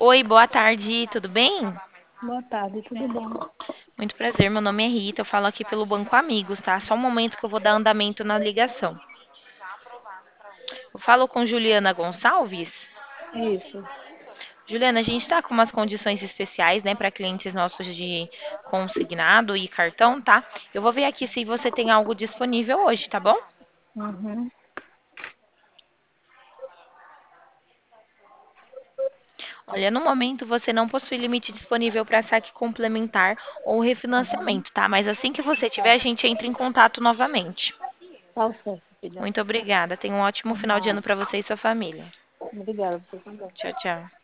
Oi, boa tarde, tudo bem? Boa tarde, tudo bom? Muito prazer, meu nome é Rita, eu falo aqui pelo Banco Amigos, tá? Só um momento que eu vou dar andamento na ligação. Eu falo com Juliana Gonçalves. Isso. Juliana, a gente está com umas condições especiais, né, para clientes nossos de consignado e cartão, tá? Eu vou ver aqui se você tem algo disponível hoje, tá bom? Uhum. Olha, no momento você não possui limite disponível para saque complementar ou Uhum. refinanciamento, tá? Mas assim que você tiver, Tá, a gente entra em contato novamente. tá certo, filha. Muito obrigada. Tenha um ótimo Por final de nada. ano para você e sua família. Obrigada, você também. Tchau, tchau.